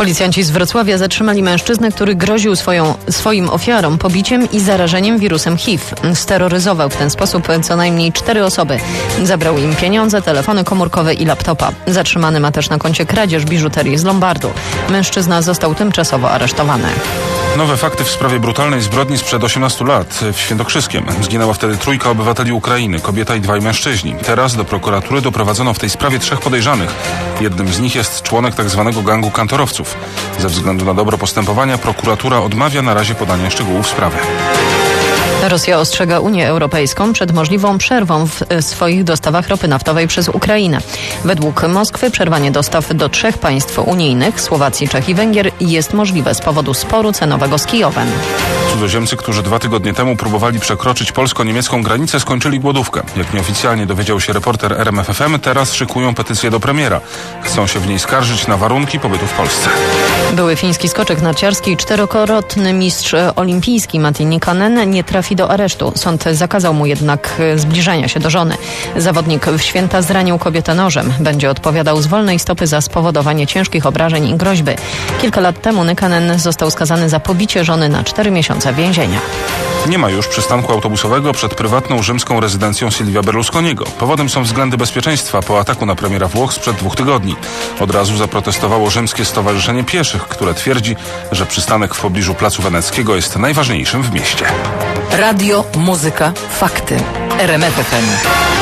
Policjanci z Wrocławia zatrzymali mężczyznę, który groził swoim ofiarom pobiciem i zarażeniem wirusem HIV. Steroryzował w ten sposób co najmniej 4 osoby. Zabrał im pieniądze, telefony komórkowe i laptopa. Zatrzymany ma też na koncie kradzież biżuterii z Lombardu. Mężczyzna został tymczasowo aresztowany. Nowe fakty w sprawie brutalnej zbrodni sprzed 18 lat w Świętokrzyskiem. Zginęła wtedy 3 obywateli Ukrainy, kobieta i 2 mężczyźni. Teraz do prokuratury doprowadzono w tej sprawie 3 podejrzanych. Jednym z nich jest członek tzw. gangu kantorowców. Ze względu na dobro postępowania prokuratura odmawia na razie podania szczegółów sprawy. Rosja ostrzega Unię Europejską przed możliwą przerwą w swoich dostawach ropy naftowej przez Ukrainę. Według Moskwy przerwanie dostaw do 3 państw unijnych, Słowacji, Czech i Węgier, jest możliwe z powodu sporu cenowego z Kijowem. Cudzoziemcy, którzy 2 tygodnie temu próbowali przekroczyć polsko-niemiecką granicę, skończyli głodówkę. Jak nieoficjalnie dowiedział się reporter RMFFM, teraz szykują petycję do premiera. Chcą się w niej skarżyć na warunki pobytu w Polsce. Były fiński skoczek narciarski i 4-krotny mistrz olimpijski Matti Nikkanen nie trafi do aresztu. Sąd zakazał mu jednak zbliżania się do żony. Zawodnik w święta zranił kobietę nożem. Będzie odpowiadał z wolnej stopy za spowodowanie ciężkich obrażeń i groźby. Kilka lat temu Nikkanen został skazany za pobicie żony na 4 miesiące więzienia. Nie ma już przystanku autobusowego przed prywatną rzymską rezydencją Silvia Berlusconiego. Powodem są względy bezpieczeństwa po ataku na premiera Włoch sprzed 2 tygodni. Od razu zaprotestowało Rzymskie Stowarzyszenie Pieszych, które twierdzi, że przystanek w pobliżu Placu Weneckiego jest najważniejszym w mieście. Radio, muzyka, fakty. RMF FM.